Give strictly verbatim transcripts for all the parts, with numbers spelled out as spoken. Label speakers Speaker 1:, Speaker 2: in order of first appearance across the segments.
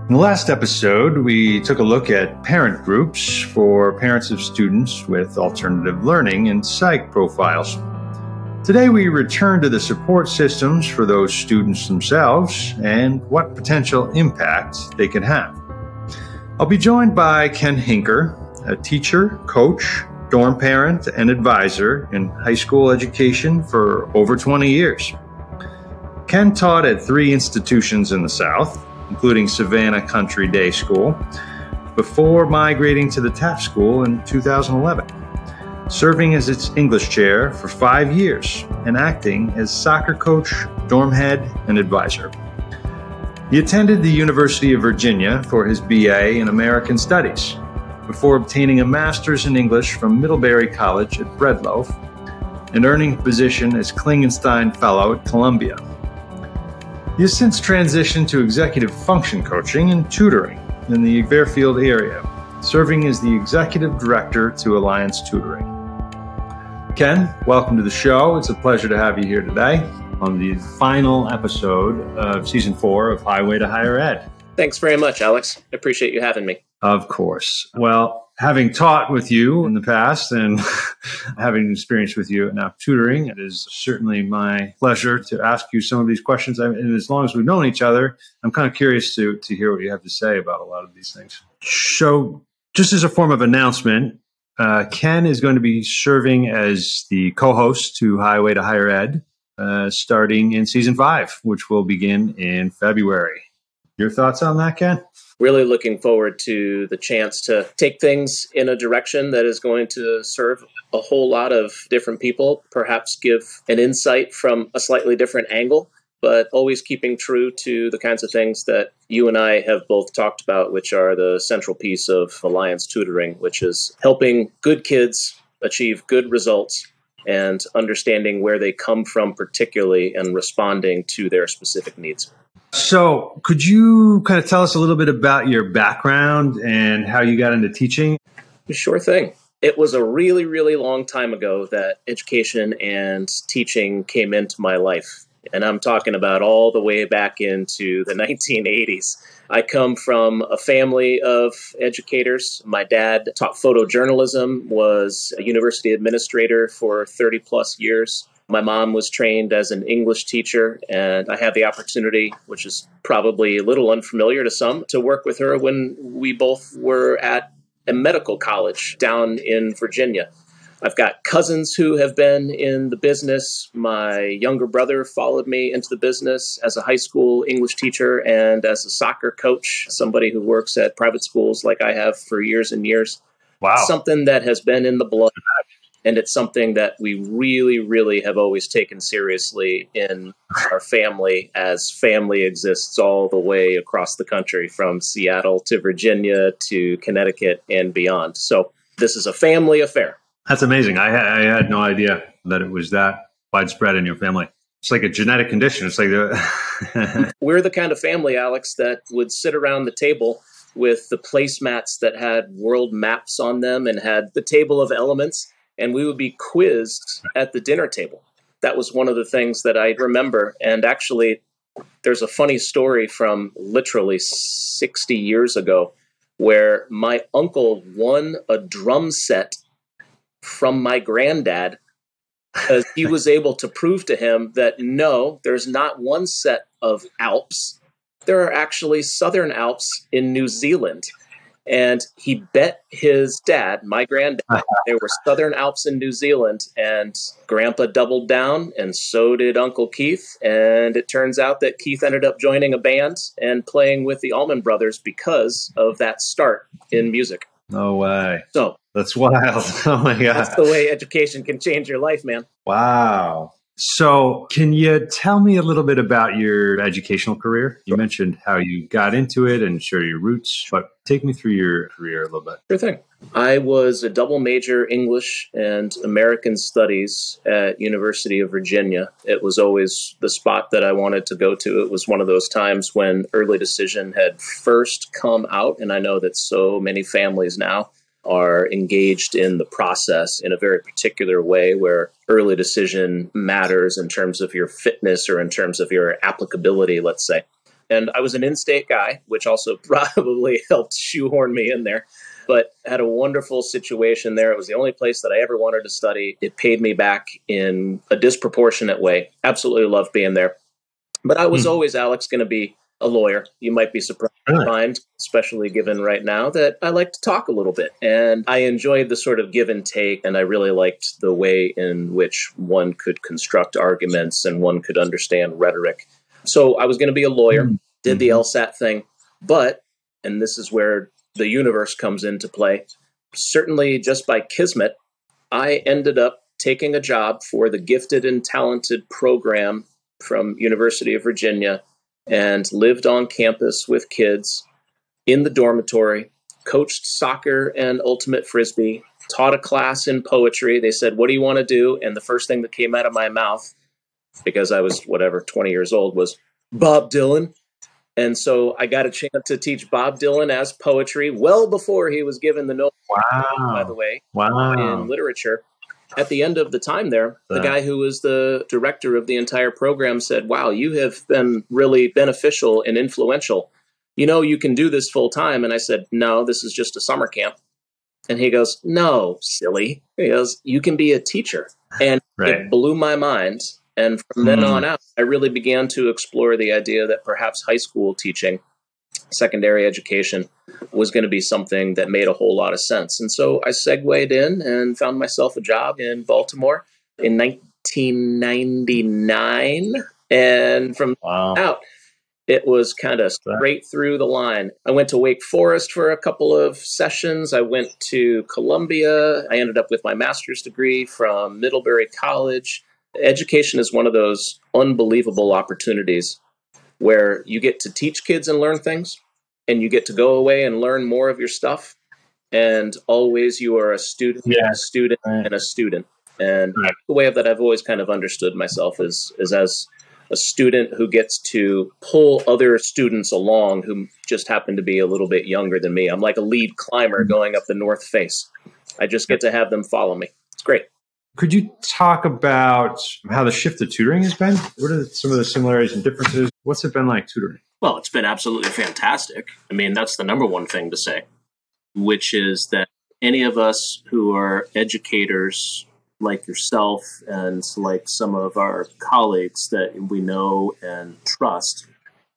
Speaker 1: In the last episode, we took a look at parent groups for parents of students with alternative learning and psych profiles. Today, we return to the support systems for those students themselves and what potential impact they can have. I'll be joined by Ken Hinker, a teacher, coach, dorm parent, and advisor in high school education for over twenty years. Ken taught at three institutions in the South, including Savannah Country Day School, before migrating to the Taft School in two thousand eleven, serving as its English chair for five years and acting as soccer coach, dorm head, and advisor. He attended the University of Virginia for his B A in American Studies, before obtaining a master's in English from Middlebury College at Breadloaf and earning a position as Klingenstein Fellow at Columbia. He has since transitioned to executive function coaching and tutoring in the Fairfield area, serving as the executive director to Alliance Tutoring. Ken, welcome to the show. It's a pleasure to have you here today on the final episode of season four of Highway to Higher Ed.
Speaker 2: Thanks very much, Alex. I appreciate you having me.
Speaker 1: Of course. Well, having taught with you in the past and having experience with you now tutoring, it is certainly my pleasure to ask you some of these questions. I mean, and as long as we've known each other, I'm kind of curious to, to hear what you have to say about a lot of these things. So just as a form of announcement, uh, Ken is going to be serving as the co-host to Highway to Higher Ed, uh, starting in season five, which will begin in February. Your thoughts on that, Ken?
Speaker 2: Really looking forward to the chance to take things in a direction that is going to serve a whole lot of different people, perhaps give an insight from a slightly different angle, but always keeping true to the kinds of things that you and I have both talked about, which are the central piece of Alliance Tutoring, which is helping good kids achieve good results and understanding where they come from particularly and responding to their specific needs.
Speaker 1: So could you kind of tell us a little bit about your background and how you got into teaching?
Speaker 2: Sure thing. It was a really, really long time ago that education and teaching came into my life. And I'm talking about all the way back into the nineteen eighties. I come from a family of educators. My dad taught photojournalism, was a university administrator for thirty plus years. My mom was trained as an English teacher, and I had the opportunity, which is probably a little unfamiliar to some, to work with her when we both were at a medical college down in Virginia. I've got cousins who have been in the business. My younger brother followed me into the business as a high school English teacher and as a soccer coach, somebody who works at private schools like I have for years and years.
Speaker 1: Wow.
Speaker 2: Something that has been in the blood. And it's something that we really, really have always taken seriously in our family, as family exists all the way across the country, from Seattle to Virginia to Connecticut and beyond. So this is a family affair.
Speaker 1: That's amazing. I, I had no idea that it was that widespread in your family. It's like a genetic condition. It's like the
Speaker 2: We're the kind of family, Alex, that would sit around the table with the placemats that had world maps on them and had the table of elements. And we would be quizzed at the dinner table. That was one of the things that I remember. And actually, there's a funny story from literally sixty years ago where my uncle won a drum set from my granddad because he was able to prove to him that no, there's not one set of Alps. There are actually Southern Alps in New Zealand. And he bet his dad, my granddad, there were Southern Alps in New Zealand, and Grandpa doubled down, and so did Uncle Keith. And it turns out that Keith ended up joining a band and playing with the Allman Brothers because of that start in music.
Speaker 1: No way.
Speaker 2: So
Speaker 1: that's wild. Oh my God.
Speaker 2: That's the way education can change your life, man.
Speaker 1: Wow. So can you tell me a little bit about your educational career? You mentioned how you got into it and share your roots, but take me through your career a little bit.
Speaker 2: Sure thing. I was a double major English and American Studies at University of Virginia. It was always the spot that I wanted to go to. It was one of those times when early decision had first come out, and I know that so many families now are engaged in the process in a very particular way where early decision matters in terms of your fitness or in terms of your applicability, let's say. And I was an in-state guy, which also probably helped shoehorn me in there, but had a wonderful situation there. It was the only place that I ever wanted to study. It paid me back in a disproportionate way. Absolutely loved being there. But I was
Speaker 1: Hmm.
Speaker 2: always, Alex, going to be a lawyer. You might be surprised to
Speaker 1: Really?
Speaker 2: find, especially given right now, that I like to talk a little bit. And I enjoyed the sort of give and take. And I really liked the way in which one could construct arguments and one could understand rhetoric. So I was going to be a lawyer,
Speaker 1: Hmm.
Speaker 2: did the
Speaker 1: Mhm.
Speaker 2: LSAT thing. But, and this is where the universe comes into play, certainly just by kismet, I ended up taking a job for the gifted and talented program from University of Virginia and lived on campus with kids in the dormitory, coached soccer and ultimate frisbee, taught a class in poetry. They said, "What do you want to do?" And the first thing that came out of my mouth, because I was whatever, twenty years old, was Bob Dylan. And so I got a chance to teach Bob Dylan as poetry well before he was given the Nobel, by the
Speaker 1: Wow.
Speaker 2: way, in
Speaker 1: Wow.
Speaker 2: literature. At the end of the time there, the
Speaker 1: That-
Speaker 2: guy who was the director of the entire program said, "Wow, you have been really beneficial and influential. You know, you can do this full time." And I said, "No, this is just a summer camp." And he goes, "No, silly." He goes, "You can be a teacher." And
Speaker 1: Right.
Speaker 2: it blew my mind. And from then
Speaker 1: Hmm.
Speaker 2: on out, I really began to explore the idea that perhaps high school teaching, secondary education, was going to be something that made a whole lot of sense. And so I segued in and found myself a job in Baltimore in nineteen ninety-nine. And from
Speaker 1: Wow.
Speaker 2: out, it was kind of straight through the line. I went to Wake Forest for a couple of sessions. I went to Columbia. I ended up with my master's degree from Middlebury College. Education is one of those unbelievable opportunities where you get to teach kids and learn things, and you get to go away and learn more of your stuff. And always you are a student,
Speaker 1: Yeah.
Speaker 2: a student,
Speaker 1: Right.
Speaker 2: and a student. And
Speaker 1: Right.
Speaker 2: the way that I've always kind of understood myself is, is as a student who gets to pull other students along who just happen to be a little bit younger than me. I'm like a lead climber going up the North Face. I just get to have them follow me. It's great.
Speaker 1: Could you talk about how the shift to tutoring has been? What are some of the similarities and differences? What's it been like tutoring?
Speaker 2: Well, it's been absolutely fantastic. I mean, that's the number one thing to say, which is that any of us who are educators like yourself and like some of our colleagues that we know and trust,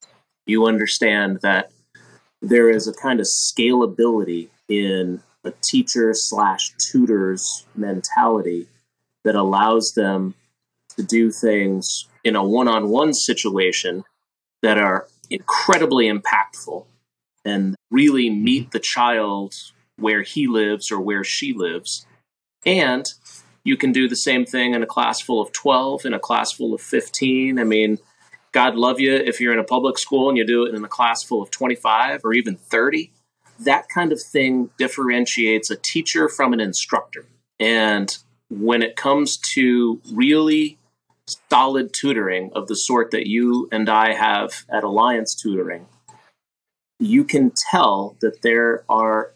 Speaker 2: you understand that there is a kind of scalability in a teacher slash tutor's mentality that allows them to do things in a one-on-one situation that are incredibly impactful and really meet the child where he lives or where she lives. And you can do the same thing in a class full of twelve, in a class full of fifteen. I mean, God love you if you're in a public school and you do it in a class full of twenty-five or even thirty. That kind of thing differentiates a teacher from an instructor. And when it comes to really solid tutoring of the sort that you and I have at Alliance Tutoring, you can tell that there are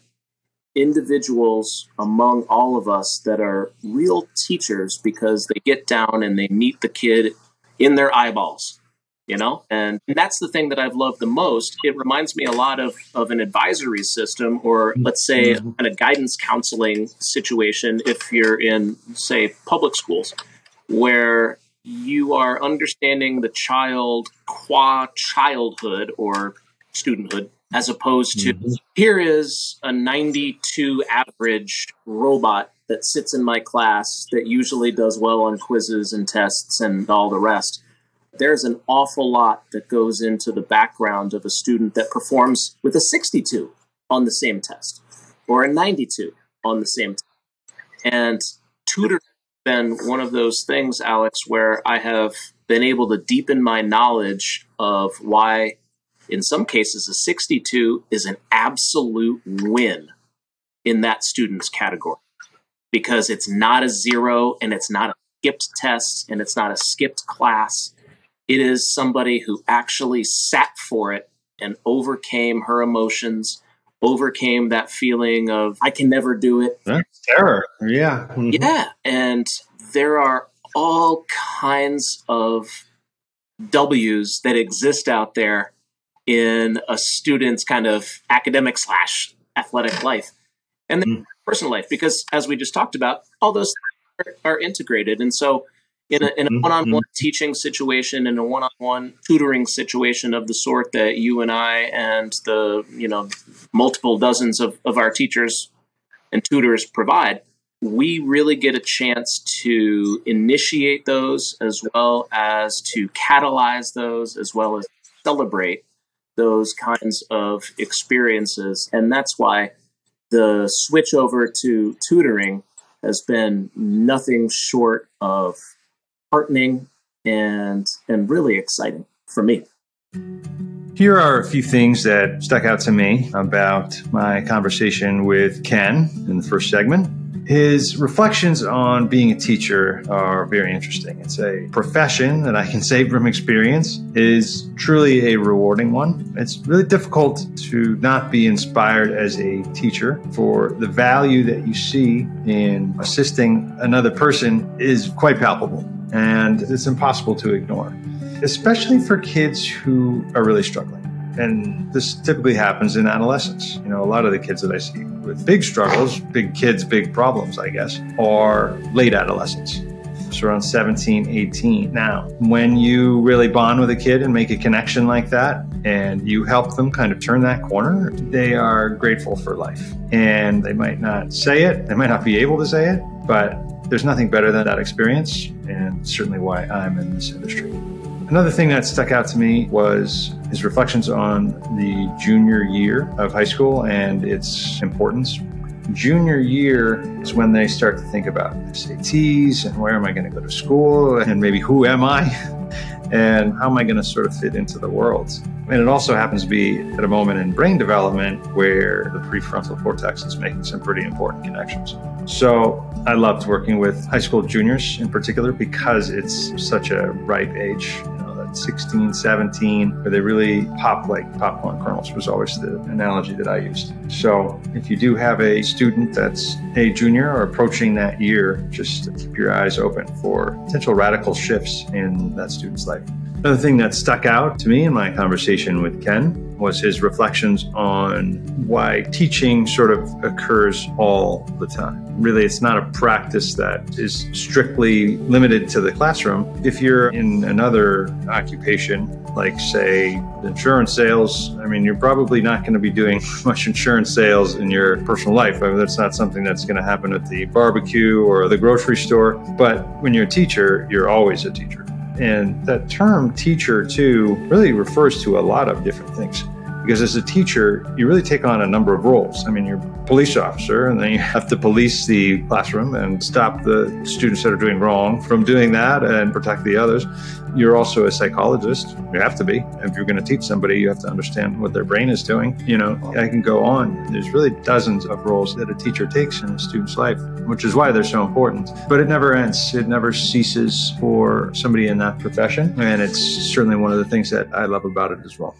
Speaker 2: individuals among all of us that are real teachers because they get down and they meet the kid in their eyeballs, you know? And that's the thing that I've loved the most. It reminds me a lot of, of an advisory system, or let's say a kind of guidance counseling situation if you're in, say, public schools, where you are understanding the child qua childhood or studenthood, as opposed to
Speaker 1: Mhm.
Speaker 2: here is a ninety-two average robot that sits in my class that usually does well on quizzes and tests and all the rest. There's an awful lot that goes into the background of a student that performs with a sixty-two on the same test or a ninety-two on the same test. And tutoring has been one of those things, Alex, where I have been able to deepen my knowledge of why, in some cases, a sixty-two is an absolute win in that student's category, because it's not a zero and it's not a skipped test and it's not a skipped class. It is somebody who actually sat for it and overcame her emotions, overcame that feeling of, I can never do it.
Speaker 1: That's terror. Yeah. Mhm.
Speaker 2: Yeah. And there are all kinds of W's that exist out there in a student's kind of academic slash athletic life and then mm. personal life, because as we just talked about, all those things are, are integrated. And so in a, in a one-on-one mm-hmm. teaching situation, in a one-on-one tutoring situation of the sort that you and I and the, you know, multiple dozens of, of our teachers and tutors provide, we really get a chance to initiate those as well as to catalyze those, as well as celebrate those kinds of experiences. And that's why the switch over to tutoring has been nothing short of heartening and and really exciting for me.
Speaker 1: Here are a few things that stuck out to me about my conversation with Ken in the first segment. His reflections on being a teacher are very interesting. It's a profession that I can say from experience is truly a rewarding one. It's really difficult to not be inspired as a teacher, for the value that you see in assisting another person is quite palpable, and it's impossible to ignore, especially for kids who are really struggling. And this typically happens in adolescence. You know, a lot of the kids that I see with big struggles, big kids, big problems, I guess, are late adolescents. So around seventeen, eighteen. Now, when you really bond with a kid and make a connection like that, and you help them kind of turn that corner, they are grateful for life. And they might not say it, they might not be able to say it, but there's nothing better than that experience, and certainly why I'm in this industry. Another thing that stuck out to me was his reflections on the junior year of high school and its importance. Junior year is when they start to think about S A Ts and where am I going to go to school and maybe who am I and how am I going to sort of fit into the world. And it also happens to be at a moment in brain development where the prefrontal cortex is making some pretty important connections. So I loved working with high school juniors in particular because it's such a ripe age. sixteen, seventeen, where they really pop like popcorn kernels was always the analogy that I used. So if you do have a student that's a junior or approaching that year, just keep your eyes open for potential radical shifts in that student's life. Another thing that stuck out to me in my conversation with Ken was his reflections on why teaching sort of occurs all the time. Really, it's not a practice that is strictly limited to the classroom. If you're in another occupation, like say insurance sales, I mean, you're probably not going to be doing much insurance sales in your personal life. I mean, that's not something that's going to happen at the barbecue or the grocery store. But when you're a teacher, you're always a teacher. And that term teacher, too, really refers to a lot of different things. Because as a teacher, you really take on a number of roles. I mean, you're a police officer, and then you have to police the classroom and stop the students that are doing wrong from doing that and protect the others. You're also a psychologist. You have to be. If you're going to teach somebody, you have to understand what their brain is doing. You know, I can go on. There's really dozens of roles that a teacher takes in a student's life, which is why they're so important. But it never ends. It never ceases for somebody in that profession. And it's certainly one of the things that I love about it as well.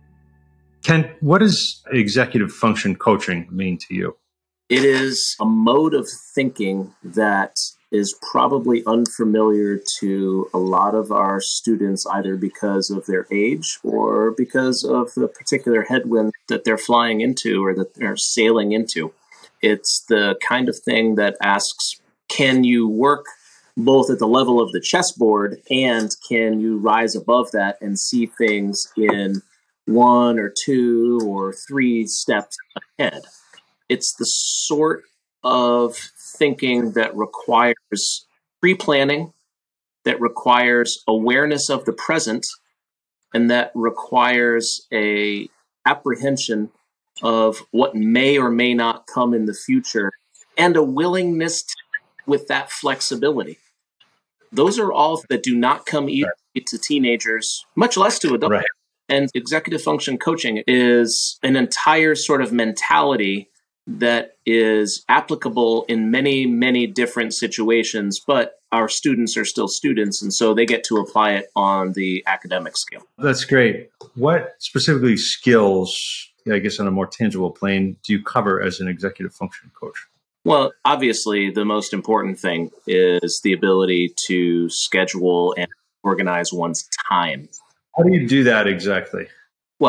Speaker 1: Ken, what does executive function coaching mean to you?
Speaker 2: It is a mode of thinking that is probably unfamiliar to a lot of our students, either because of their age or because of the particular headwind that they're flying into or that they're sailing into. It's the kind of thing that asks, can you work both at the level of the chessboard and can you rise above that and see things in one or two or three steps ahead? It's the sort of thinking that requires pre-planning, that requires awareness of the present, and that requires a apprehension of what may or may not come in the future, and a willingness to, with that flexibility. Those are all that do not come easy to teenagers, much less to adults. Right. And executive function coaching is an entire sort of mentality that is applicable in many, many different situations, but our students are still students, and so they get to apply it on the academic scale.
Speaker 1: That's great. What specifically skills, I guess on a more tangible plane, do you cover as an executive function coach?
Speaker 2: Well, obviously, the most important thing is the ability to schedule and organize one's time.
Speaker 1: How do you do that exactly?
Speaker 2: Well,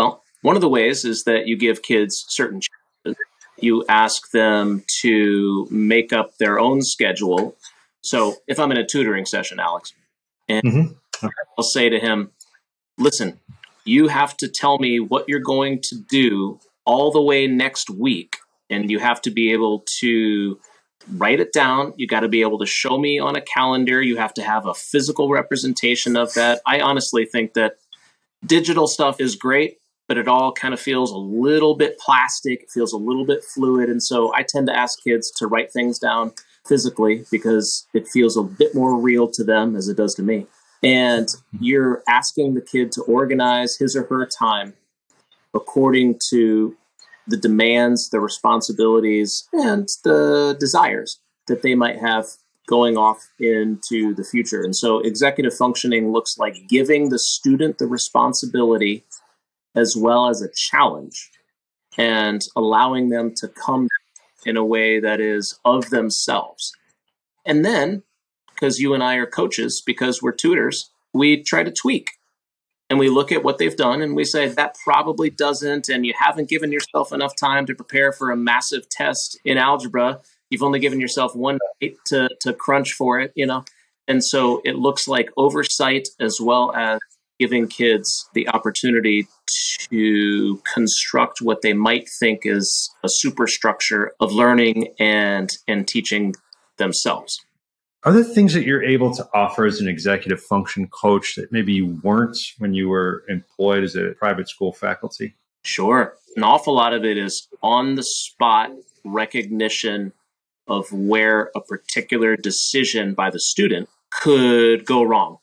Speaker 2: One of the ways is that you give kids certain challenges. You ask them to make up their own schedule. So if I'm in a tutoring session, Alex, and mm-hmm. I'll say to him, listen, you have to tell me what you're going to do all the way next week. And you have to be able to write it down. You got to be able to show me on a calendar. You have to have a physical representation of that. I honestly think that digital stuff is great, but it all kind of feels a little bit plastic. It feels a little bit fluid. And so I tend to ask kids to write things down physically because it feels a bit more real to them as it does to me. And you're asking the kid to organize his or her time according to the demands, the responsibilities, and the desires that they might have going off into the future. And so executive functioning looks like giving the student the responsibility as well as a challenge and allowing them to come in a way that is of themselves. And then, because you and I are coaches, because we're tutors, we try to tweak. And we look at what they've done and we say, that probably doesn't, and you haven't given yourself enough time to prepare for a massive test in algebra. You've only given yourself one night to, to crunch for it, you know? And so it looks like oversight as well as giving kids the opportunity to construct what they might think is a superstructure of learning and, and teaching themselves.
Speaker 1: Are there things that you're able to offer as an executive function coach that maybe you weren't when you were employed as a private school faculty?
Speaker 2: Sure. An awful lot of it is on the spot recognition of where a particular decision by the student could go wrong.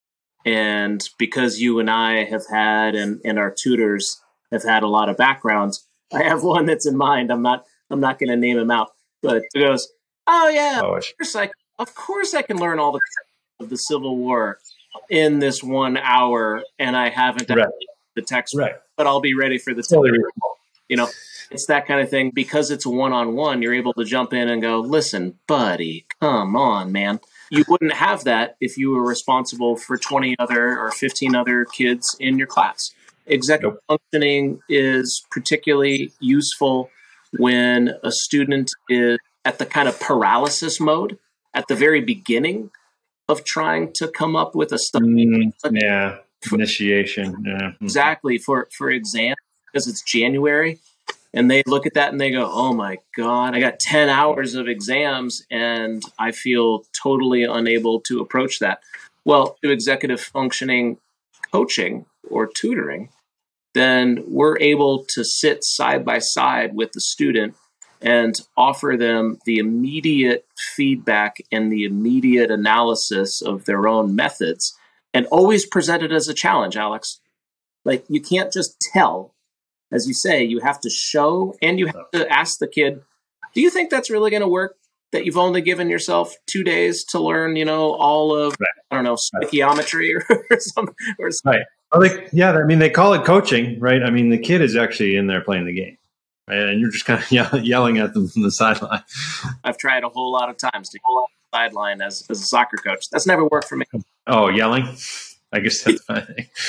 Speaker 2: And because you and I have had, and, and our tutors have had a lot of backgrounds, I have one that's in mind. I'm not, I'm not going to name him out, but it goes, oh yeah, oh, of course I Of course I can learn all the of the Civil War in this one hour, and I haven't done right. the text, right. but I'll be ready for the totally. You know, it's that kind of thing. Because it's a one-on-one, you're able to jump in and go, listen, buddy, come on, man. You wouldn't have that if you were responsible for twenty other or fifteen other kids in your class. Executive nope. functioning is particularly useful when a student is at the kind of paralysis mode at the very beginning of trying to come up with a study.
Speaker 1: Mm, yeah, initiation. Yeah.
Speaker 2: Exactly, for, for exam, because it's January, and they look at that and they go, oh my God, I got ten hours of exams and I feel totally unable to approach that. Well, to executive functioning coaching or tutoring, then we're able to sit side by side with the student and offer them the immediate feedback and the immediate analysis of their own methods, and always present it as a challenge, Alex. Like, you can't just tell. As you say, you have to show, and you have to ask the kid, do you think that's really going to work? That you've only given yourself two days to learn, you know, all of, right. I don't know, stoichiometry or, or something. Or something.
Speaker 1: Right. Well, they, yeah, I mean, they call it coaching, right? I mean, the kid is actually in there playing the game. And you're just kind of yell- yelling at them from the sideline.
Speaker 2: I've tried a whole lot of times to go on the sideline as, as a soccer coach. That's never worked for me.
Speaker 1: Oh, yelling? I guess that's my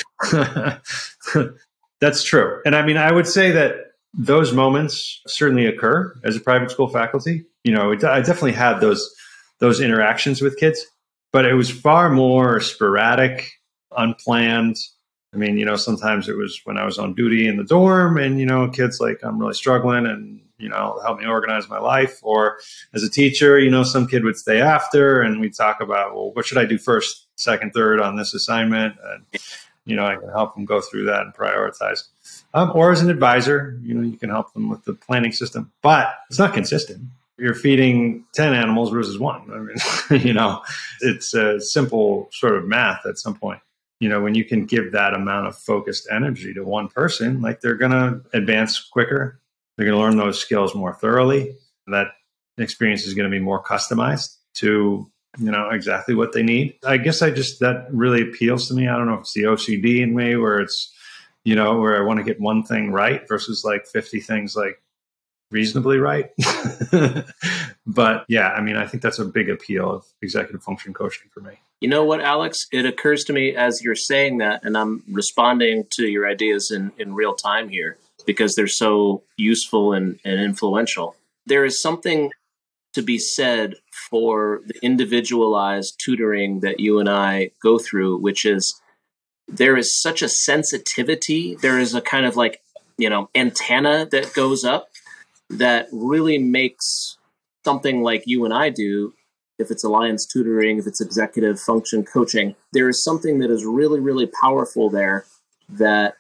Speaker 1: thing. That's true. And I mean, I would say that those moments certainly occur as a private school faculty. You know, it, I definitely had those those interactions with kids, but it was far more sporadic, unplanned. I mean, you know, sometimes it was when I was on duty in the dorm and, you know, kids like, I'm really struggling and, you know, help me organize my life. Or as a teacher, you know, some kid would stay after and we'd talk about, well, what should I do first, second, third on this assignment? And, you know, I can help them go through that and prioritize. Um, or as an advisor, you know, you can help them with the planning system, but it's not consistent. You're feeding ten animals versus one. I mean, you know, it's a simple sort of math at some point. You know, when you can give that amount of focused energy to one person, like they're going to advance quicker. They're going to learn those skills more thoroughly. That experience is going to be more customized to, you know, exactly what they need. I guess I just, that really appeals to me. I don't know if it's the O C D in me where it's, you know, where I want to get one thing right versus like fifty things like reasonably right. But yeah, I mean, I think that's a big appeal of executive function coaching for me.
Speaker 2: You know what, Alex? It occurs to me as you're saying that, and I'm responding to your ideas in, in real time here because they're so useful and, and influential. There is something to be said for the individualized tutoring that you and I go through, which is there is such a sensitivity. There is a kind of like, you know, antenna that goes up that really makes something like you and I do, if it's alliance tutoring, if it's executive function coaching, there is something that is really, really powerful there that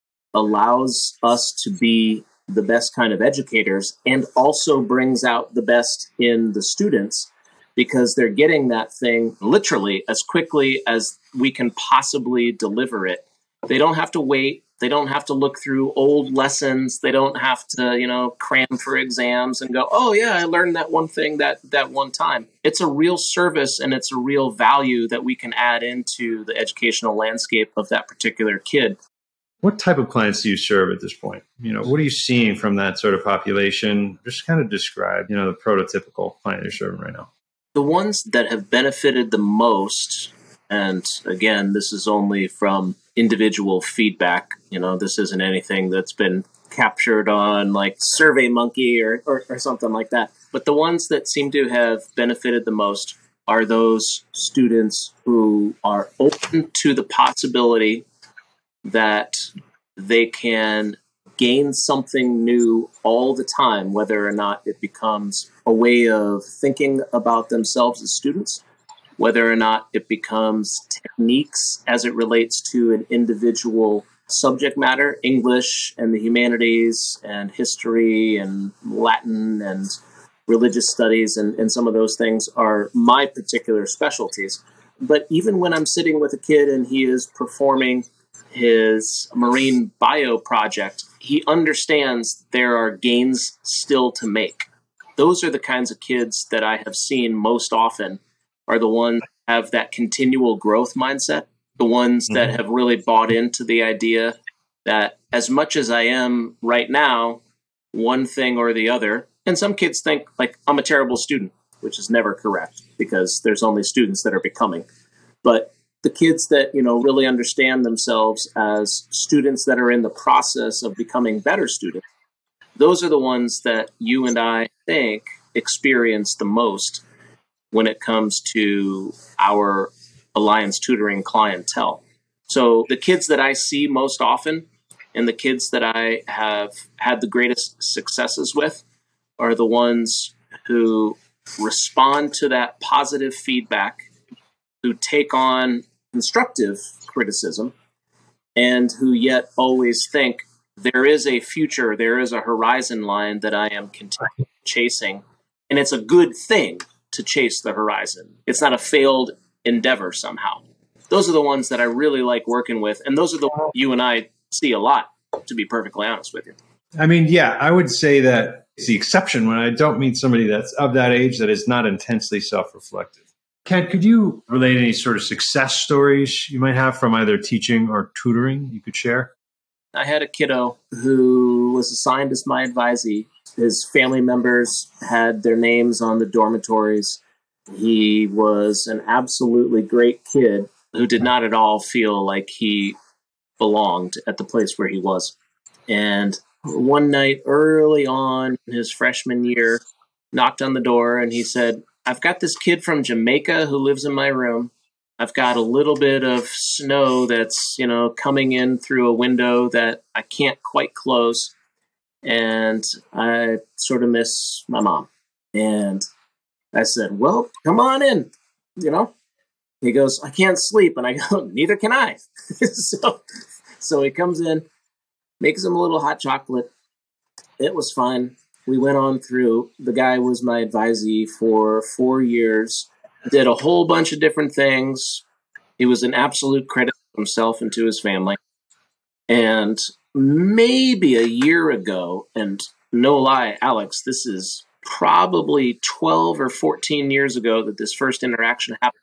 Speaker 2: allows us to be the best kind of educators and also brings out the best in the students because they're getting that thing literally as quickly as we can possibly deliver it. They don't have to wait. They don't have to look through old lessons. They don't have to, you know, cram for exams and go, oh, yeah, I learned that one thing that, that one time. It's a real service and it's a real value that we can add into the educational landscape of that particular kid.
Speaker 1: What type of clients do you serve at this point? You know, what are you seeing from that sort of population? Just kind of describe, you know, the prototypical client you're serving right now.
Speaker 2: The ones that have benefited the most, and again, this is only from individual feedback. You know, this isn't anything that's been captured on like SurveyMonkey or, or, or something like that. But the ones that seem to have benefited the most are those students who are open to the possibility that they can gain something new all the time, whether or not it becomes a way of thinking about themselves as students, whether or not it becomes techniques as it relates to an individual subject matter, English and the humanities and history and Latin and religious studies, and, and some of those things are my particular specialties. But even when I'm sitting with a kid and he is performing his marine bio project, he understands there are gains still to make. Those are the kinds of kids that I have seen most often are the ones that have that continual growth mindset, the ones mm-hmm. that have really bought into the idea that as much as I am right now, one thing or the other, and some kids think like I'm a terrible student, which is never correct because there's only students that are becoming. But the kids that, you know, really understand themselves as students that are in the process of becoming better students, those are the ones that you and I think experience the most when it comes to our Alliance tutoring clientele. So the kids that I see most often and the kids that I have had the greatest successes with are the ones who respond to that positive feedback, who take on constructive criticism, and who yet always think there is a future, there is a horizon line that I am continuing chasing. And it's a good thing to chase the horizon. It's not a failed endeavor somehow. Those are the ones that I really like working with. And those are the ones you and I see a lot, to be perfectly honest with you.
Speaker 1: I mean, yeah, I would say that it's the exception when I don't meet somebody that's of that age that is not intensely self-reflective. Kent, could you relate any sort of success stories you might have from either teaching or tutoring you could share?
Speaker 2: I had a kiddo who was assigned as my advisee. His family members had their names on the dormitories. He was an absolutely great kid who did not at all feel like he belonged at the place where he was. And one night early on in his freshman year, knocked on the door and he said, I've got this kid from Jamaica who lives in my room. I've got a little bit of snow that's, you know, coming in through a window that I can't quite close. And I sort of miss my mom. And I said, well, come on in, you know. He goes, I can't sleep. And I go, neither can I. so, so he comes in, makes him a little hot chocolate. It was fine. We went on through. The guy was my advisee for four years, did a whole bunch of different things. He was an absolute credit to himself and to his family. And maybe a year ago, and no lie, Alex, this is probably twelve or fourteen years ago that this first interaction happened.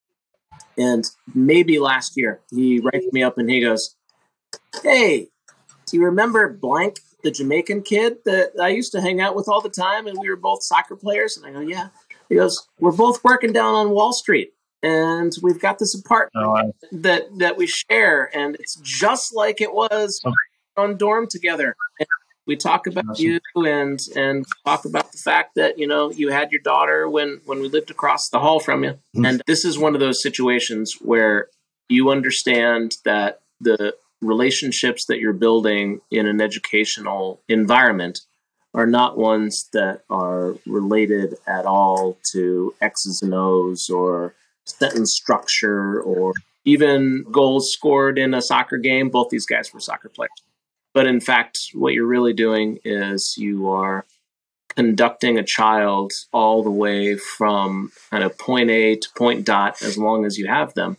Speaker 2: And maybe last year, he writes me up and he goes, hey, do you remember blank, the Jamaican kid that I used to hang out with all the time and we were both soccer players? And I go, yeah. He goes, we're both working down on Wall Street. and we've got this apartment
Speaker 1: Oh, I-
Speaker 2: that, that we share, and it's just like it was
Speaker 1: Okay.
Speaker 2: on dorm together. And we talk about
Speaker 1: Awesome.
Speaker 2: you and and talk about the fact that, you know, you had your daughter when, when we lived across the hall from you.
Speaker 1: Mhm.
Speaker 2: And this is one of those situations where you understand that the relationships that you're building in an educational environment are not ones that are related at all to X's and O's or sentence structure or even goals scored in a soccer game. Both these guys were soccer players. But in fact, what you're really doing is you are conducting a child all the way from kind of point A to point dot as long as you have them.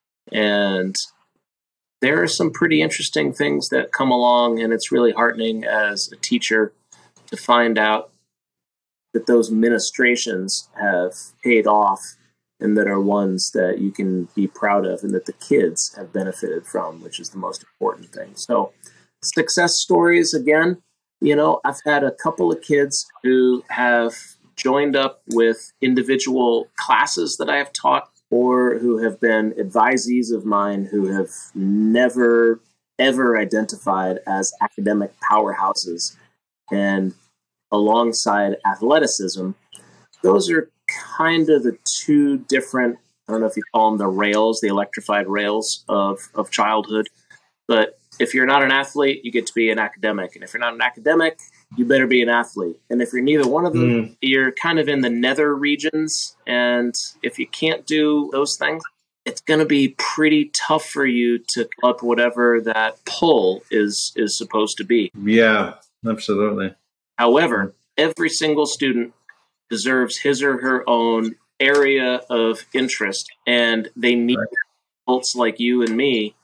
Speaker 2: And there are some pretty interesting things that come along, and it's really heartening as a teacher to find out that those ministrations have paid off and that are ones that you can be proud of and that the kids have benefited from, which is the most important thing. So success stories, again, you know, I've had a couple of kids who have joined up with individual classes that I have taught or who have been advisees of mine who have never, ever identified as academic powerhouses. And alongside athleticism, those are kind of the two different, I don't know if you call them the rails, the electrified rails of, of childhood. But if you're not an athlete, you get to be an academic. And if you're not an academic, you better be an athlete. And if you're neither one of them, mm. you're kind of in the nether regions. And if you can't do those things, it's going to be pretty tough for you to come up whatever that pull is is supposed to be.
Speaker 1: Yeah, absolutely.
Speaker 2: However, every single student deserves his or her own area of interest, and they need right. adults like you and me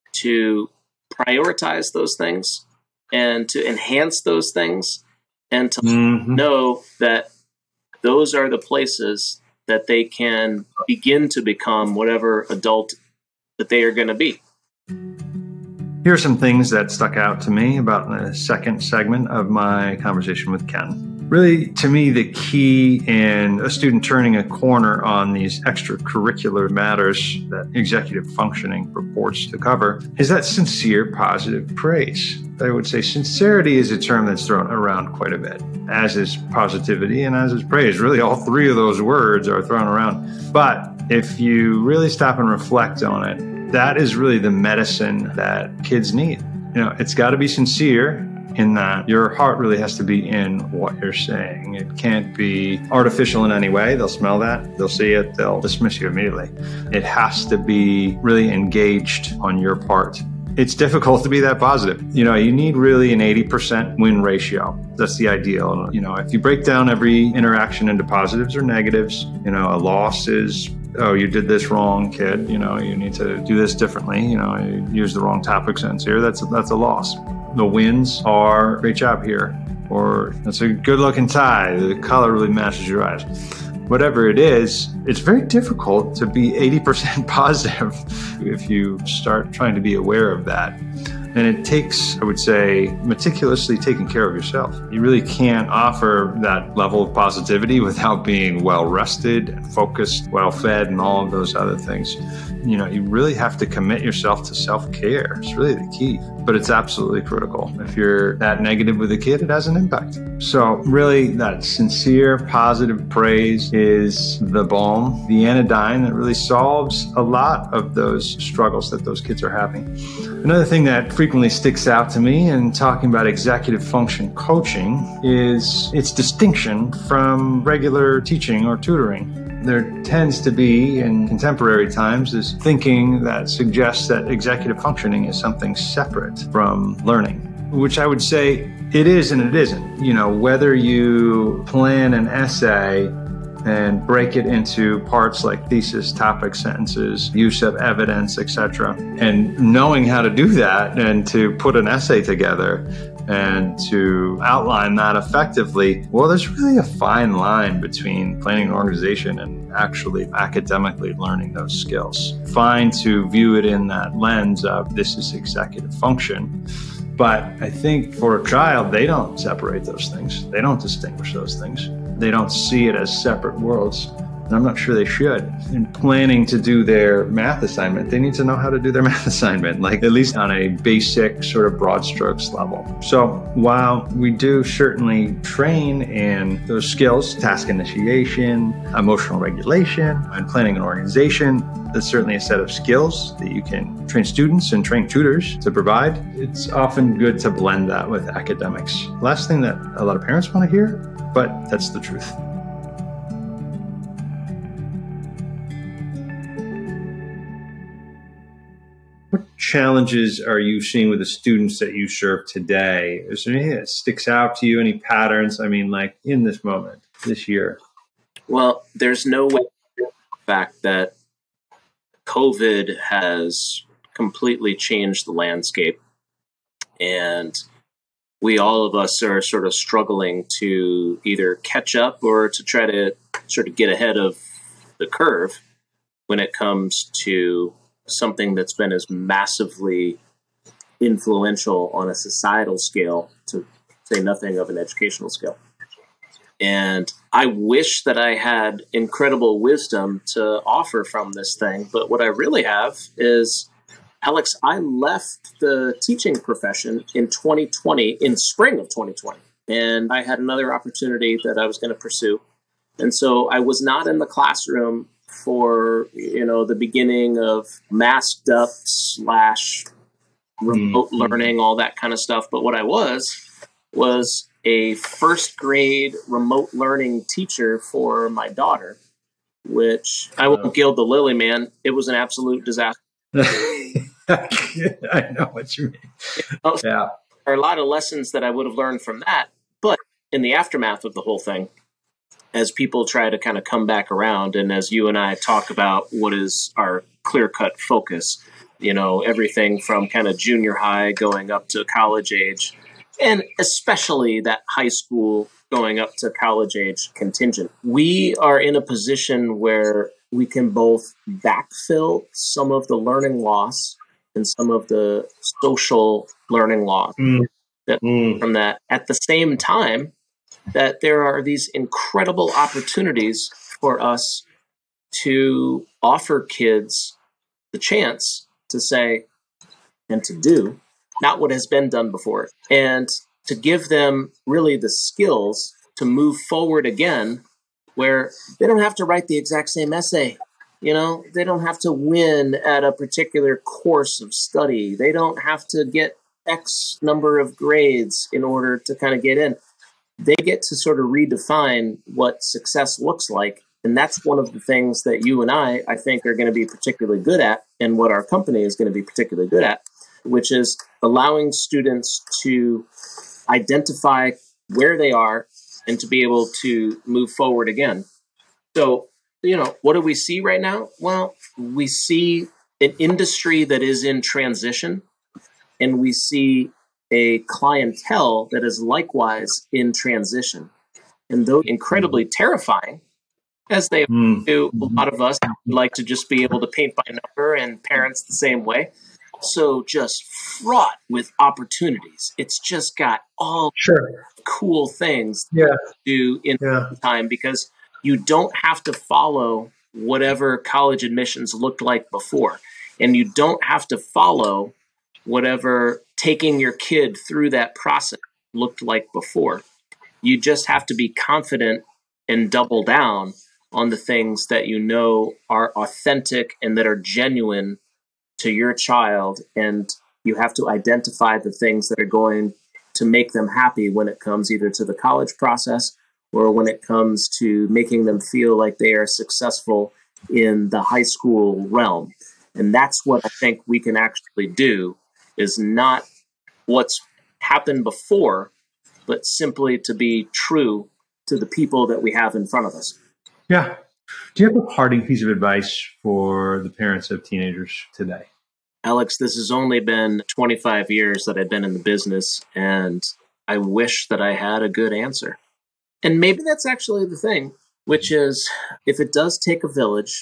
Speaker 2: to prioritize those things and to enhance those things and to mm-hmm. know that those are the places that they can begin to become whatever adult that they are going to be.
Speaker 1: Here are some things that stuck out to me about the second segment of my conversation with Ken. Really, to me, the key in a student turning a corner on these extracurricular matters that executive functioning purports to cover is that sincere, positive praise. I would say sincerity is a term that's thrown around quite a bit, as is positivity and as is praise. Really, all three of those words are thrown around. But if you really stop and reflect on it, that is really the medicine that kids need. You know, it's got to be sincere in that your heart really has to be in what you're saying. It can't be artificial in any way. They'll smell that, they'll see it, they'll dismiss you immediately. It has to be really engaged on your part. It's difficult to be that positive. You know, you need really an eighty percent win ratio. That's the ideal. You know, if you break down every interaction into positives or negatives, you know, a loss is, oh, you did this wrong, kid. You know, you need to do this differently. You know, you used the wrong topic sense here. That's, that's a loss. The wins are, great job here, or that's a good looking tie. The color really matches your eyes. Whatever it is, it's very difficult to be eighty percent positive if you start trying to be aware of that. And it takes, I would say, meticulously taking care of yourself. You really can't offer that level of positivity without being well rested and focused, well fed, and all of those other things. You know, you really have to commit yourself to self-care. It's really the key, but it's absolutely critical. If you're that negative with a kid, it has an impact. So really, that sincere, positive praise is the balm, the anodyne that really solves a lot of those struggles that those kids are having. Another thing that frequently sticks out to me in talking about executive function coaching is its distinction from regular teaching or tutoring. There tends to be, in contemporary times, this thinking that suggests that executive functioning is something separate from learning, which I would say it is and it isn't. You know, whether you plan an essay and break it into parts like thesis, topic, sentences, use of evidence, et cetera, and knowing how to do that and to put an essay together and to outline that effectively, well, there's really a fine line between planning an organization and actually academically learning those skills. Fine to view it in that lens of this is executive function. But I think for a child, they don't separate those things. They don't distinguish those things. They don't see it as separate worlds. And I'm not sure they should. In planning to do their math assignment, they need to know how to do their math assignment, like at least on a basic sort of broad strokes level. So while we do certainly train in those skills, task initiation, emotional regulation, and planning and organization, that's certainly a set of skills that you can train students and train tutors to provide. It's often good to blend that with academics. Last thing that a lot of parents want to hear, but that's the truth. What challenges are you seeing with the students that you serve today? Is there anything that sticks out to you, any patterns? I mean, like in this moment, this year?
Speaker 2: Well, there's no way the fact that COVID has completely changed the landscape, and we all of us are sort of struggling to either catch up or to try to sort of get ahead of the curve when it comes to something that's been as massively influential on a societal scale, to say nothing of an educational scale. And I wish that I had incredible wisdom to offer from this thing. But what I really have is, Alex, I left the teaching profession in twenty twenty, in spring of twenty twenty. And I had another opportunity that I was going to pursue. And so I was not in the classroom for, you know, the beginning of masked up slash remote mm-hmm. learning, all that kind of stuff. But what I was, was a first grade remote learning teacher for my daughter, which I won't gild the lily, man. It was an absolute disaster.
Speaker 1: I know what you mean.
Speaker 2: You know, yeah. There are a lot of lessons that I would have learned from that. But in the aftermath of the whole thing, as people try to kind of come back around, and as you and I talk about what is our clear-cut focus, you know, everything from kind of junior high going up to college age, and especially that high school going up to college age contingent. We are in a position where we can both backfill some of the learning loss and some of the social learning loss mm. that mm. from that. At the same time, that there are these incredible opportunities for us to offer kids the chance to say and to do not what has been done before, and to give them really the skills to move forward again, where they don't have to write the exact same essay. You know, they don't have to win at a particular course of study. They don't have to get X number of grades in order to kind of get in. They get to sort of redefine what success looks like. And that's one of the things that you and I, I think, are going to be particularly good at, and what our company is going to be particularly good at, which is allowing students to identify where they are and to be able to move forward again. So, you know, what do we see right now? Well, we see an industry that is in transition, and we see a clientele that is likewise in transition. And those incredibly terrifying, as they mm. do. A lot of us like to just be able to paint by number, and parents the same way. So just fraught with opportunities. It's just got all
Speaker 1: sure.
Speaker 2: cool things
Speaker 1: yeah.
Speaker 2: to do in
Speaker 1: yeah.
Speaker 2: time, because you don't have to follow whatever college admissions looked like before. And you don't have to follow whatever taking your kid through that process looked like before. You just have to be confident and double down on the things that you know are authentic and that are genuine to your child. And you have to identify the things that are going to make them happy when it comes either to the college process or when it comes to making them feel like they are successful in the high school realm. And that's what I think we can actually do, is not what's happened before, but simply to be true to the people that we have in front of us.
Speaker 1: Yeah. Do you have a parting piece of advice for the parents of teenagers today?
Speaker 2: Alex, this has only been twenty-five years that I've been in the business, and I wish that I had a good answer. And maybe that's actually the thing, which is, if it does take a village,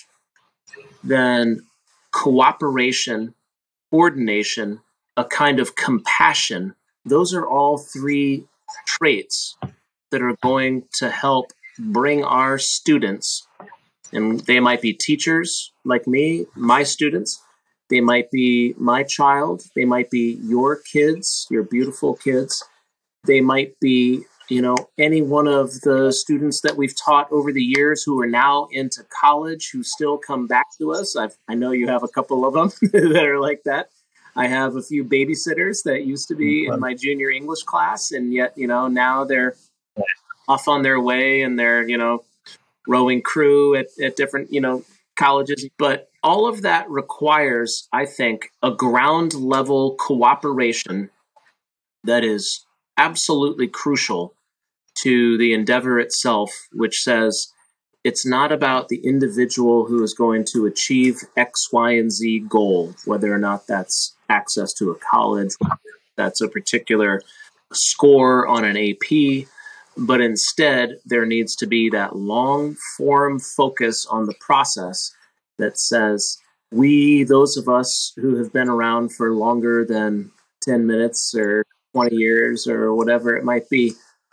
Speaker 2: then cooperation, coordination, a kind of compassion, those are all three traits that are going to help bring our students And they might be teachers like me, my students. They might be my child. They might be your kids, your beautiful kids. They might be, you know, any one of the students that we've taught over the years who are now into college, who still come back to us. I've, I know you have a couple of them that are like that. I have a few babysitters that used to be in my junior English class, and yet, you know, now they're off on their way and they're, you know, rowing crew at, at different, you know, colleges. But all of that requires, I think, a ground level cooperation that is absolutely crucial to the endeavor itself, which says it's not about the individual who is going to achieve X, Y, and Z goal, whether or not that's access to a college, that's a particular score on an A P, but instead there needs to be that long form focus on the process that says we, those of us who have been around for longer than ten minutes or twenty years or whatever it might be,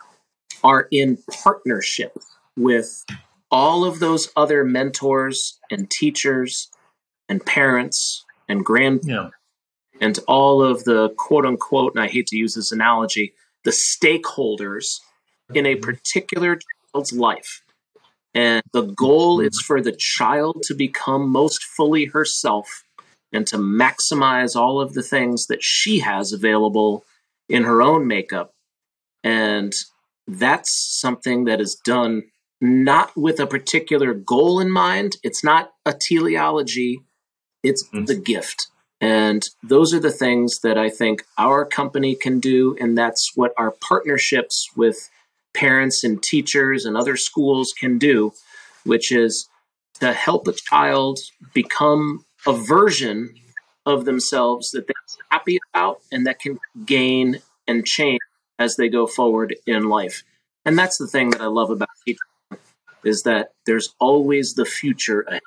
Speaker 2: are in partnership with all of those other mentors and teachers and parents and grandparents, yeah, and all of the quote unquote, and I hate to use this analogy, the stakeholders in a particular child's life. And the goal is for the child to become most fully herself and to maximize all of the things that she has available in her own makeup. And that's something that is done not with a particular goal in mind. It's not a teleology, it's mm. the gift. And those are the things that I think our company can do. And that's what our partnerships with parents and teachers and other schools can do, which is to help a child become a version of themselves that they're happy about and that can gain and change as they go forward in life. And that's the thing that I love about teaching, is that there's always the future ahead.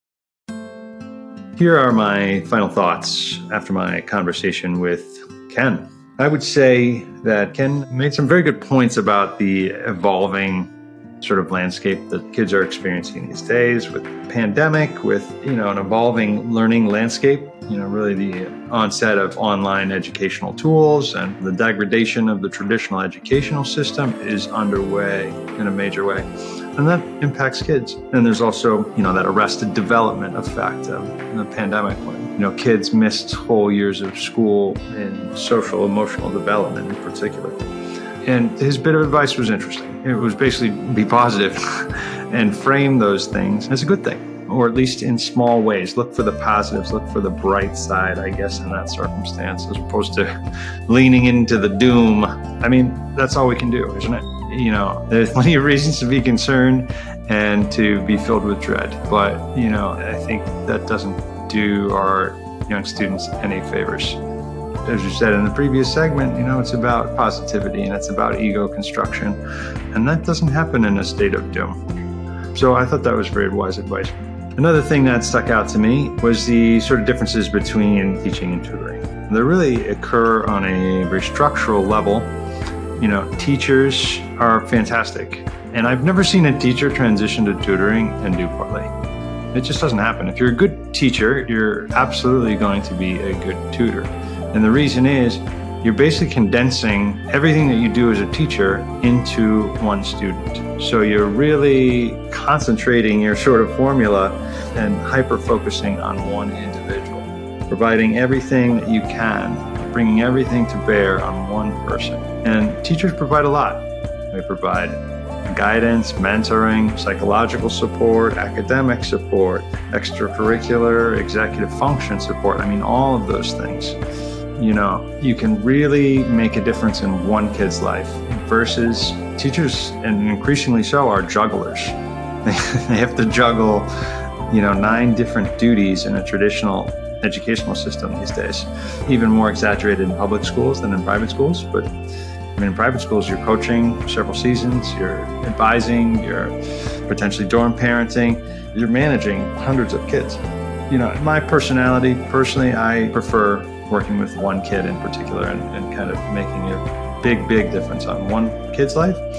Speaker 1: Here are my final thoughts after my conversation with Ken. I would say that Ken made some very good points about the evolving sort of landscape that kids are experiencing these days with the pandemic, with, you know, an evolving learning landscape, you know, really the onset of online educational tools and the degradation of the traditional educational system is underway in a major way. And that impacts kids. And there's also, you know, that arrested development effect of the pandemic when, you know, kids missed whole years of school in social, emotional development in particular. And his bit of advice was interesting. It was basically be positive and frame those things as a good thing, or at least in small ways. Look for the positives, look for the bright side, I guess, in that circumstance, as opposed to leaning into the doom. I mean, that's all we can do, isn't it? You know, there's plenty of reasons to be concerned and to be filled with dread. But, you know, I think that doesn't do our young students any favors. As you said in the previous segment, you know, it's about positivity and it's about ego construction. And that doesn't happen in a state of doom. So I thought that was very wise advice. Another thing that stuck out to me was the sort of differences between teaching and tutoring. They really occur on a very structural level. You know, teachers are fantastic. And I've never seen a teacher transition to tutoring and do poorly. It just doesn't happen. If you're a good teacher, you're absolutely going to be a good tutor. And the reason is you're basically condensing everything that you do as a teacher into one student. So you're really concentrating your sort of formula and hyper-focusing on one individual, providing everything that you can, bringing everything to bear on one person. And teachers provide a lot. They provide guidance, mentoring, psychological support, academic support, extracurricular, executive function support. I mean, all of those things. You know, you can really make a difference in one kid's life versus teachers, and increasingly so, are jugglers. They have to juggle, you know, nine different duties in a traditional educational system these days. Even more exaggerated in public schools than in private schools. But I mean, in private schools, you're coaching several seasons, you're advising, you're potentially dorm parenting, you're managing hundreds of kids. You know, my personality, personally, I prefer working with one kid in particular and, and kind of making a big, big difference on one kid's life.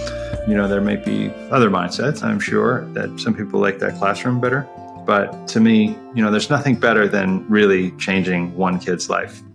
Speaker 1: you know, there may be other mindsets, I'm sure, that some people like that classroom better. But to me, you know, there's nothing better than really changing one kid's life.